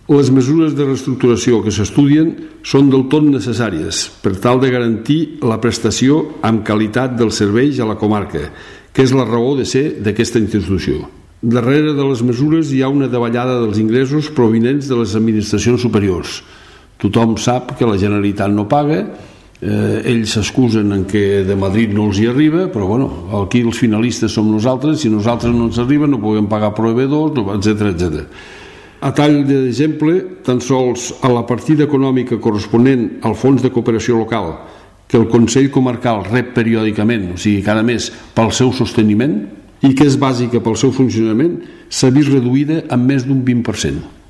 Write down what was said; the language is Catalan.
Les mesures de reestructuració que s'estudien són del tot necessàries per tal de garantir la prestació amb qualitat dels serveis a la comarca, que és la raó de ser d'aquesta institució. Darrere de les mesures hi ha una davallada dels ingressos provinents de les administracions superiors. Tothom sap que la Generalitat no paga, ells s'excusen en que de Madrid no els hi arriba, però bueno, aquí els finalistes som nosaltres, si nosaltres no ens arriba no podem pagar proveïdors, etc. A tall d'exemple, tan sols a la partida econòmica corresponent al Fons de Cooperació Local, que el Consell Comarcal rep periòdicament, o sigui cada mes, pel seu sosteniment, i que és bàsica pel seu funcionament, s'ha vist reduïda en més d'un 20%.